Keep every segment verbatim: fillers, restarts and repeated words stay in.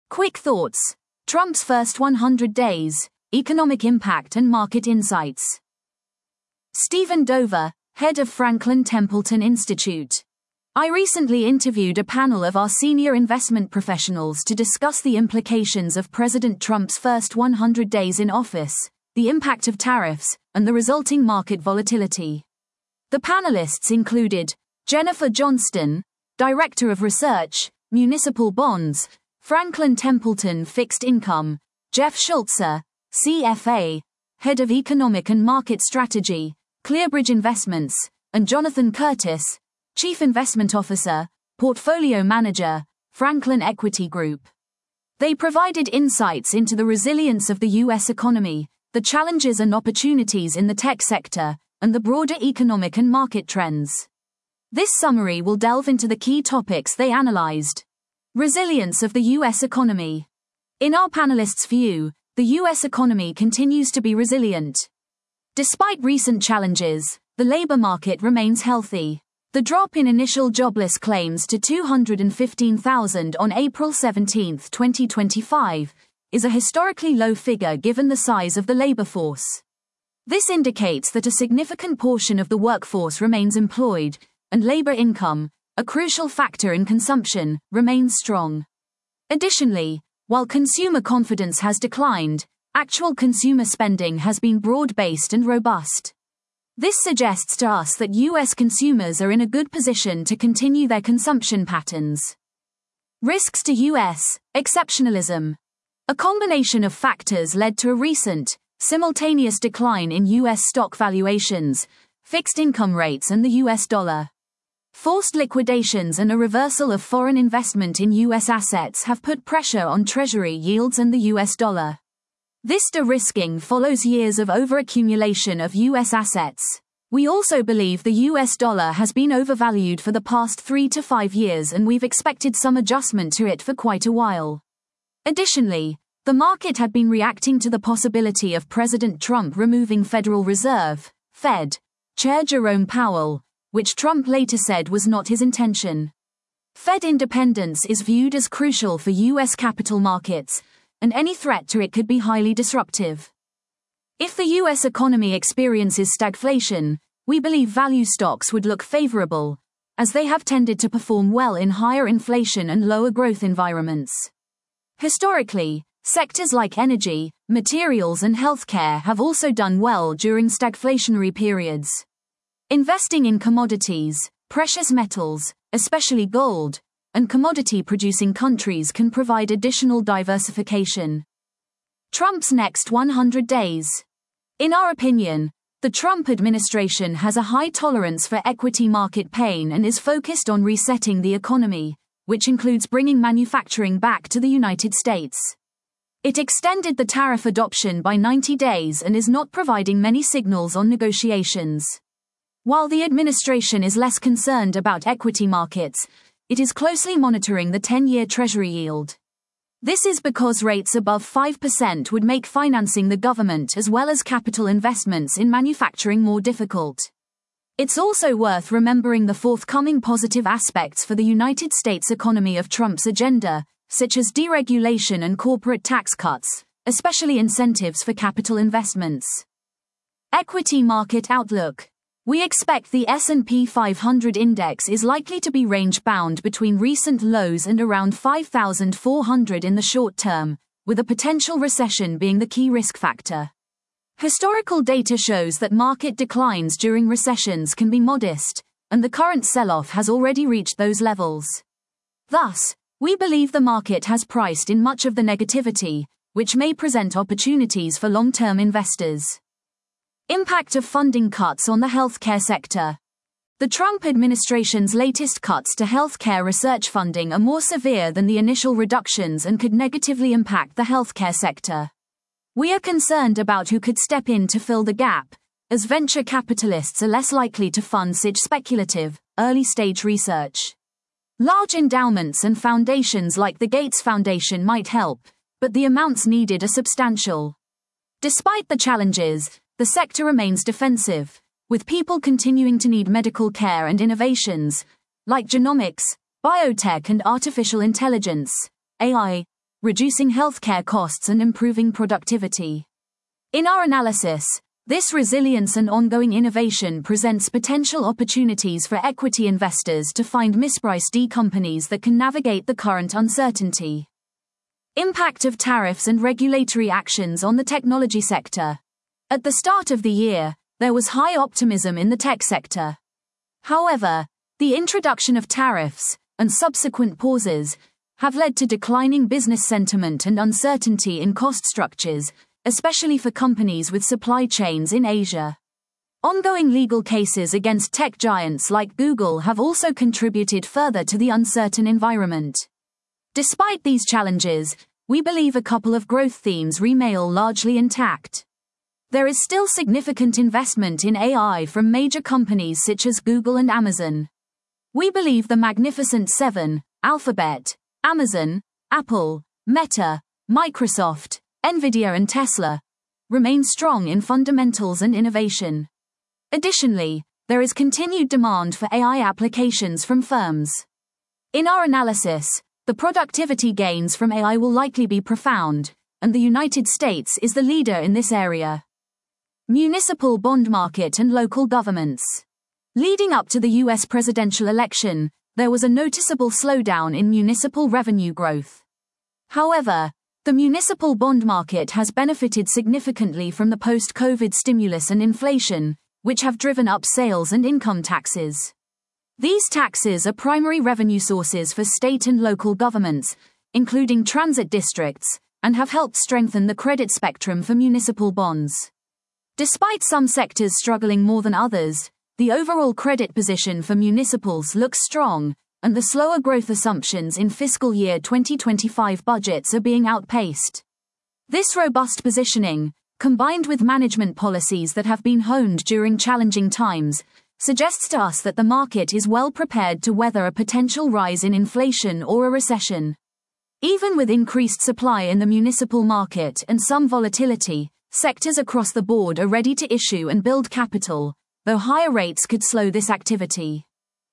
Quick thoughts. Trump's first one hundred days, economic impact and market insights. Stephen Dover, head of Franklin Templeton Institute. I recently interviewed a panel of our senior investment professionals to discuss the implications of President Trump's first one hundred days in office, the impact of tariffs, and the resulting market volatility. The panelists included Jennifer Johnston, Director of Research, Municipal Bonds, Franklin Templeton Fixed Income, Jeff Schultzer, C F A, Head of Economic and Market Strategy, Clearbridge Investments, and Jonathan Curtis, Chief Investment Officer, Portfolio Manager, Franklin Equity Group. They provided insights into the resilience of the U S economy, the challenges and opportunities in the tech sector, and the broader economic and market trends. This summary will delve into the key topics they analyzed. Resilience of the U S economy. In our panelists' view, the U S economy continues to be resilient. Despite recent challenges, the labor market remains healthy. The drop in initial jobless claims to two hundred fifteen thousand on April seventeenth, twenty twenty-five, is a historically low figure given the size of the labor force. This indicates that a significant portion of the workforce remains employed, and labor income, a crucial factor in consumption, remains strong. Additionally, while consumer confidence has declined, actual consumer spending has been broad-based and robust. This suggests to us that U S consumers are in a good position to continue their consumption patterns. Risks to U S exceptionalism. A combination of factors led to a recent, simultaneous decline in U S stock valuations, fixed income rates and the U S dollar. Forced liquidations and a reversal of foreign investment in U S assets have put pressure on Treasury yields and the U S dollar. This de-risking follows years of overaccumulation of U S assets. We also believe the U S dollar has been overvalued for the past three to five years and we've expected some adjustment to it for quite a while. Additionally, the market had been reacting to the possibility of President Trump removing Federal Reserve, Fed, Chair Jerome Powell, which Trump later said was not his intention. Fed independence is viewed as crucial for U S capital markets, and any threat to it could be highly disruptive. If the U S economy experiences stagflation, we believe value stocks would look favorable, as they have tended to perform well in higher inflation and lower growth environments. Historically, sectors like energy, materials and healthcare have also done well during stagflationary periods. Investing in commodities, precious metals, especially gold, and commodity-producing countries can provide additional diversification. Trump's next one hundred days. In our opinion, the Trump administration has a high tolerance for equity market pain and is focused on resetting the economy, which includes bringing manufacturing back to the United States. It extended the tariff adoption by ninety days and is not providing many signals on negotiations. While the administration is less concerned about equity markets, it is closely monitoring the ten-year Treasury yield. This is because rates above five percent would make financing the government as well as capital investments in manufacturing more difficult. It's also worth remembering the forthcoming positive aspects for the United States economy of Trump's agenda, such as deregulation and corporate tax cuts, especially incentives for capital investments. Equity market outlook. We expect the S and P five hundred index is likely to be range-bound between recent lows and around five thousand four hundred in the short term, with a potential recession being the key risk factor. Historical data shows that market declines during recessions can be modest, and the current sell-off has already reached those levels. Thus, we believe the market has priced in much of the negativity, which may present opportunities for long-term investors. Impact of funding cuts on the healthcare sector. The Trump administration's latest cuts to healthcare research funding are more severe than the initial reductions and could negatively impact the healthcare sector. We are concerned about who could step in to fill the gap, as venture capitalists are less likely to fund such speculative, early-stage research. Large endowments and foundations like the Gates Foundation might help, but the amounts needed are substantial. Despite the challenges, the sector remains defensive, with people continuing to need medical care and innovations, like genomics, biotech and artificial intelligence, A I, reducing healthcare costs and improving productivity. In our analysis, this resilience and ongoing innovation presents potential opportunities for equity investors to find mispriced companies that can navigate the current uncertainty. Impact of tariffs and regulatory actions on the technology sector. At the start of the year, there was high optimism in the tech sector. However, the introduction of tariffs, and subsequent pauses, have led to declining business sentiment and uncertainty in cost structures, especially for companies with supply chains in Asia. Ongoing legal cases against tech giants like Google have also contributed further to the uncertain environment. Despite these challenges, we believe a couple of growth themes remain largely intact. There is still significant investment in A I from major companies such as Google and Amazon. We believe the Magnificent Seven, Alphabet, Amazon, Apple, Meta, Microsoft, Nvidia and Tesla, remain strong in fundamentals and innovation. Additionally, there is continued demand for A I applications from firms. In our analysis, the productivity gains from A I will likely be profound, and the United States is the leader in this area. Municipal bond market and local governments. Leading up to the U S presidential election, there was a noticeable slowdown in municipal revenue growth. However, the municipal bond market has benefited significantly from the post-COVID stimulus and inflation, which have driven up sales and income taxes. These taxes are primary revenue sources for state and local governments, including transit districts, and have helped strengthen the credit spectrum for municipal bonds. Despite some sectors struggling more than others, the overall credit position for municipals looks strong, and the slower growth assumptions in fiscal year twenty twenty-five budgets are being outpaced. This robust positioning, combined with management policies that have been honed during challenging times, suggests to us that the market is well prepared to weather a potential rise in inflation or a recession. Even with increased supply in the municipal market and some volatility, sectors across the board are ready to issue and build capital, though higher rates could slow this activity.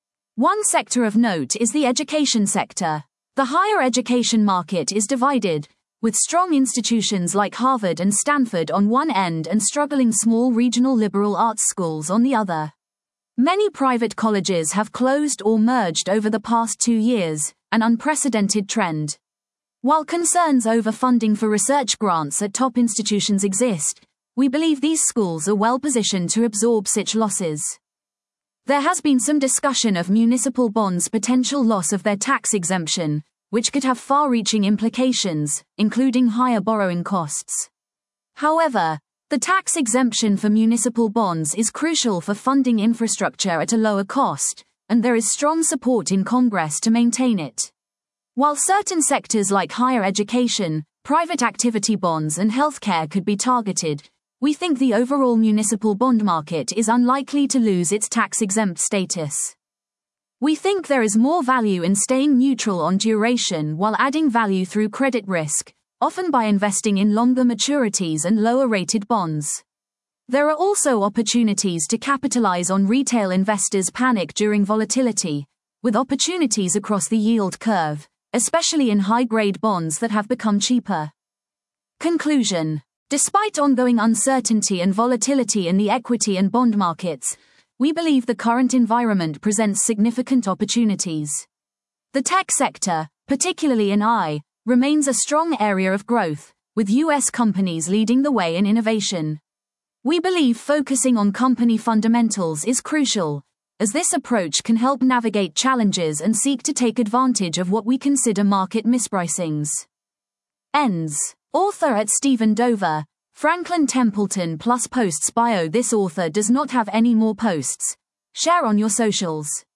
One sector of note is the education sector. The higher education market is divided, with strong institutions like Harvard and Stanford on one end and struggling small regional liberal arts schools on the other. Many private colleges have closed or merged over the past two years, an unprecedented trend. While concerns over funding for research grants at top institutions exist, we believe these schools are well positioned to absorb such losses. There has been some discussion of municipal bonds' potential loss of their tax exemption, which could have far-reaching implications, including higher borrowing costs. However, the tax exemption for municipal bonds is crucial for funding infrastructure at a lower cost, and there is strong support in Congress to maintain it. While certain sectors like higher education, private activity bonds and healthcare could be targeted, we think the overall municipal bond market is unlikely to lose its tax-exempt status. We think there is more value in staying neutral on duration while adding value through credit risk, often by investing in longer maturities and lower-rated bonds. There are also opportunities to capitalize on retail investors' panic during volatility, with opportunities across the yield curve, especially in high-grade bonds that have become cheaper. Conclusion. Despite ongoing uncertainty and volatility in the equity and bond markets, we believe the current environment presents significant opportunities. The tech sector, particularly in A I, remains a strong area of growth, with U S companies leading the way in innovation. We believe focusing on company fundamentals is crucial, as this approach can help navigate challenges and seek to take advantage of what we consider market mispricings. Ends. Author at Stephen Dover, Franklin Templeton plus posts bio. This author does not have any more posts. Share on your socials.